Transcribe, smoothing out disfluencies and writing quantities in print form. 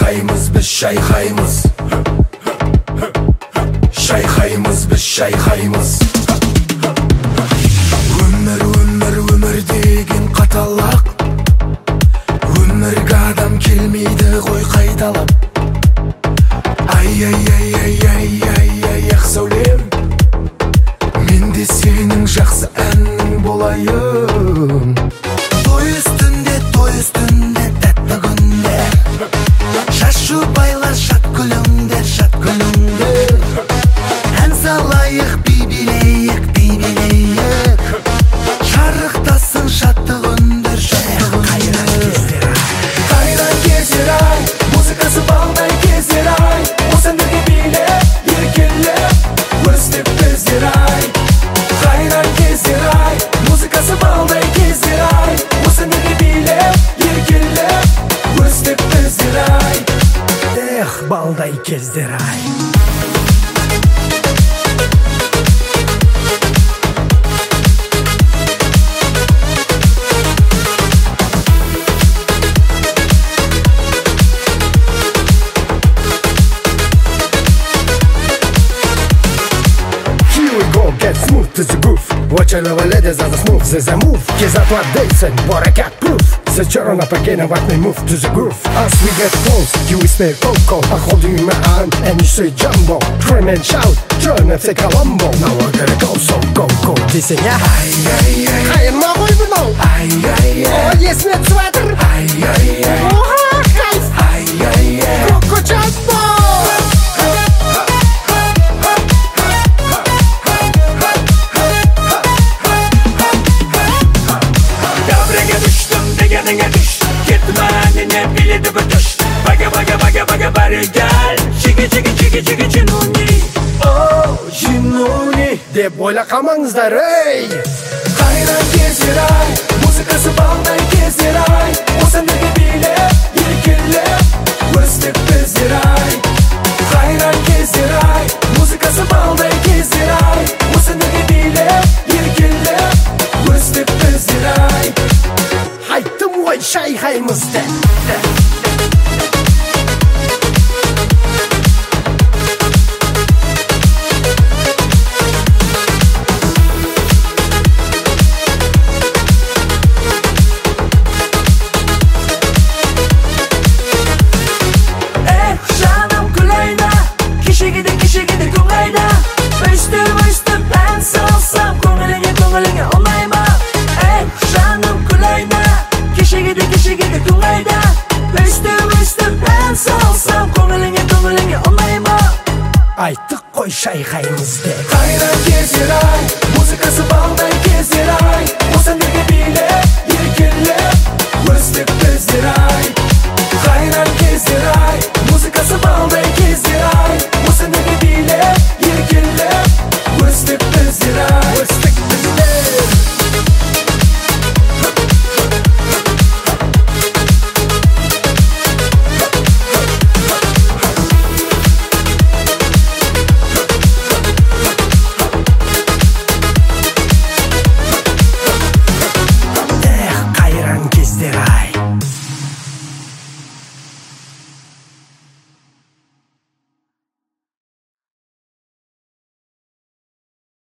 Şayxayımız biz şayxayımız. Şayxayımız biz şayxayımız. Өмір деген қаталақ. Өмірге адам келмейді ғой қайталап. Ай, ақ сәулем, мен де сенің жақсы әнің болайын. Той үстінде тәтті күндер, шашу байла шат күліңдер. Ән салайық, би билейік. Шарықтасын шаттық үндер. Қайран кездер ай, музыкасы балдай кездер ай. Осы әндерге билеп, еркелеп, өстіп біздер ай. Қайран кездер ай, музыкасы балдай кездер ай. Осы әндерге билеп, еркелеп, өстіп біздер ай. Эх, балдай кездер ай. Get smooth to the groove. Watch all our ladies as I smooth as I move. Kids out what they say, but I got proof. So turn up again and watch me move to the groove. As we get close, you whisper Coco. I hold you in my hand and you say Jumbo. Scream and shout, turn and take a lumbo. Now we're gonna go, so go. Listen, yeah. I am not going to know. Oh yes, net sweater. Oh, guys. Coco Jumbo. Gitme biledi bu düş. Baga bari gel. Çiki cinuni. Oh cinuni. Dep oyla kalmаңыздар, ey. Қайран кездер ай, музыкасы балдай кездер ай. Осы әндерге билеп, еркелеп, өстіп біздер ай. Қайран кездер ай, музыкасы балдай кездер ай. Осы әндерге билеп, еркелеп, өстіп біздер ай. Айттым ғой шайқаймыз деп. Canım Kulayda, kişi gider Kulayda. Üstüm ben salsam konuline olmayma. Canım Kulayda, kişi gider Kulayda. Üstüm ben salsam konuline olmayma. Ayttık қой шайқаймыз деп. Қайран кездер ай, музыкасы балдай кездер ай. Осы әндерге билеп, еркелеп, өстіп біздер ай.